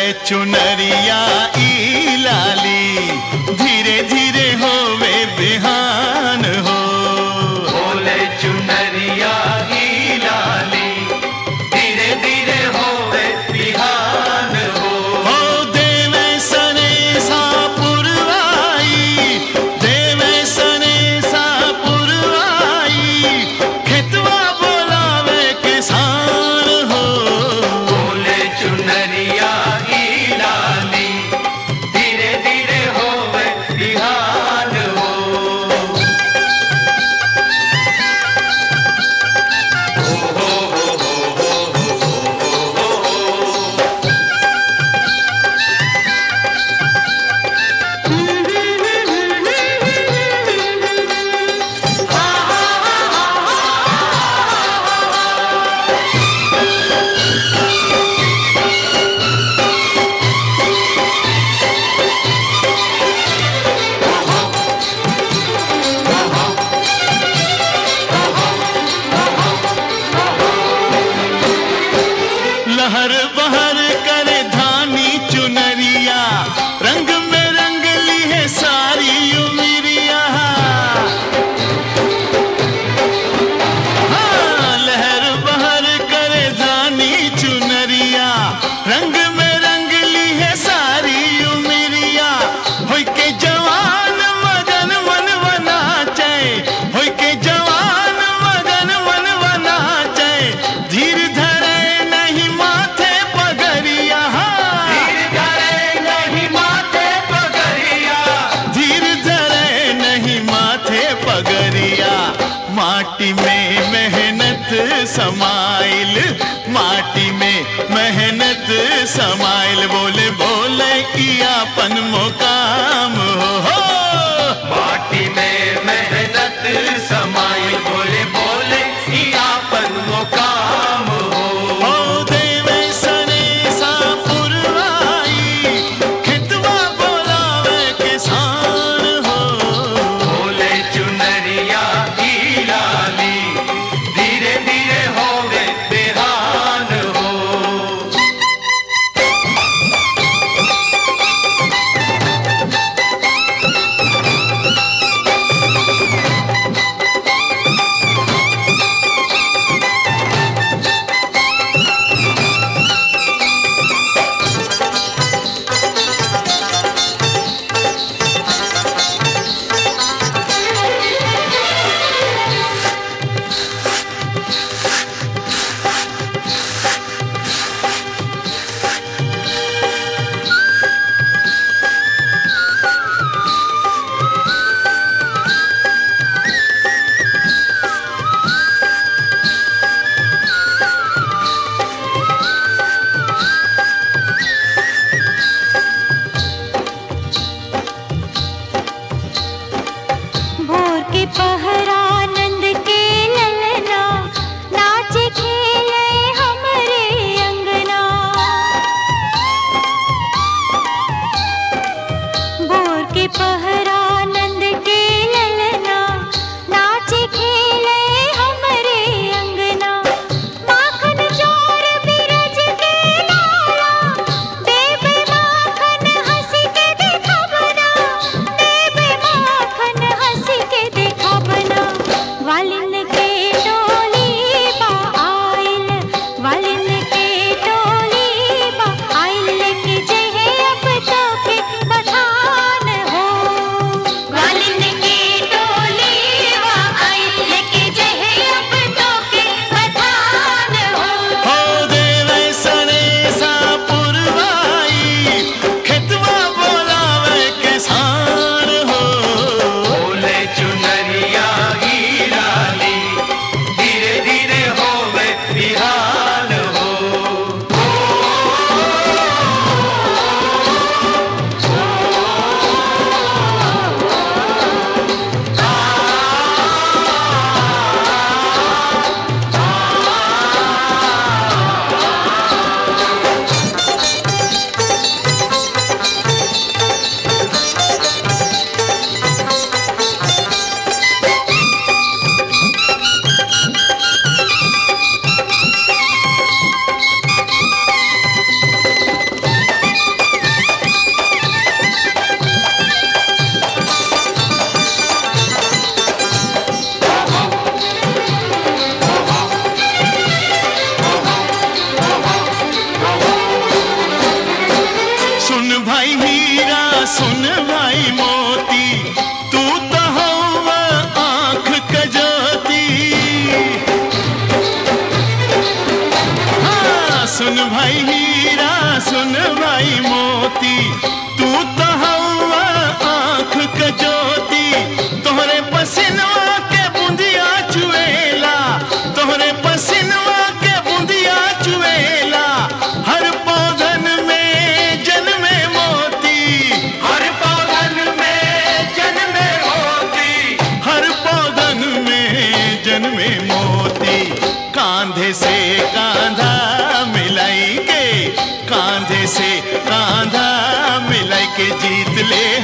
चुनरिया ई लाली धीरे धीरे होवे बिहान हो। बोले चुनरिया ई लाली धीरे धीरे होवे बिहान हो। ओ देवे सने सा पुरवाई, देवे सने सा पुरवाई, खेतवा बोलावे किसान हो। बोले चुनरिया ई लाली धीरे धीरे होवे बिहान हो। लहर बहर करे धानी चुनरिया, रंग में रंग ली है सारी उमिरिया। हाँ, लहर बहर करे धानी चुनरिया, रंग में रंग ली है सारी उमिरिया। होय के जवान मगन मन नाचे, होय के जवान मगन मन नाचे, धीर धरे नहीं माथे पगरिया। धीर धरे नहीं माथे पगरिया। धीर धरे नहीं माथे पगरिया। माटी में मेहनत समाइल, माटी में मेहनत समाइल, बोले बोले ई अपन मुकाम हो। माटी में मेहनत समाई, बोले बोले ई आपन मुकाम हो। ओ देवे सने सा पुरवाई, खेतवा बोलावे किसान हो। बोले चुनरिया ई लाली धीरे धीरे होवे बिहान हो। सुन भाई हीरा सुन भाई मोती, तू तो हवा आँख का ज्योति। हाँ सुन भाई हीरा सुन भाई मोती, तू तो हवा आँख का ज्योति। तोहरे पसीनवा के बूंदिया चुएला, तोहरे पसीनवा के बूंदिया चुएला, हर पौधन में जन्मे मोती, हर पौधन में जन्मे मोती, हर पौधन में जन्मे मोती। कांधे से कांधा मिलाई के, कांधे से कांधा मिलाई के जीत ले